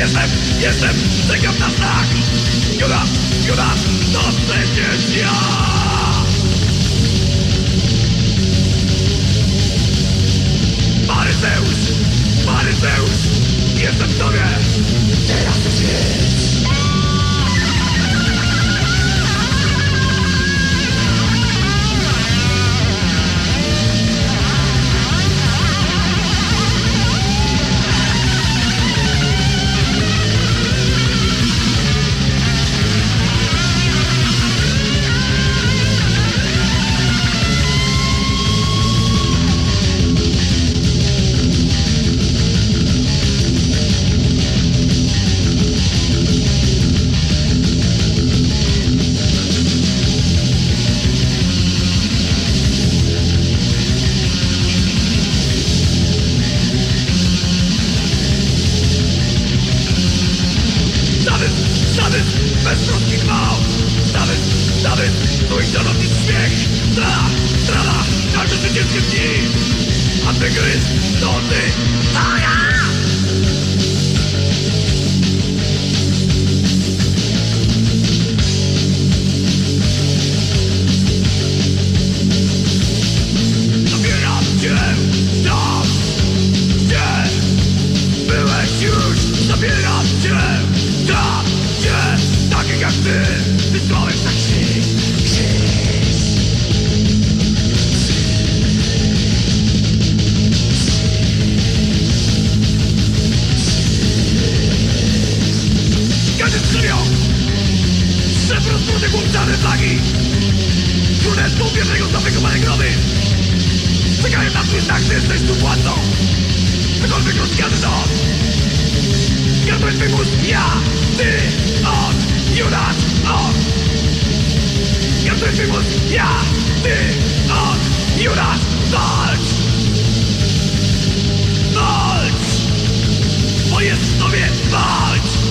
Jestem, czekam na znak. Judasz, to przecież ja. Faryzeusz, jestem w tobie. Teraz już jest. Beztroski gwałt. Zawyd, twój szanowny śmiech. Strada, każde zwycięskie dni. Antygryz, to ty. A ja! Zabieram cię tam, gdzie byłeś już. Zabieram cię tam, gdzie takich jak ty wysłałeś na krzyż. Każdy skrzywią szef rozpruty głupczane flagi. Królestwo pierwszego za wykopane groby. Czekają na twój znak, że jesteś tu władcą. Cokolwiek rozkazy to zgadłeś twój mózg. Ja, ty, on, Judasz, on. Zgadłeś twój mózg. Ja, ty, on, Judasz. Walcz! Walcz! Bo jest w tobie walcz!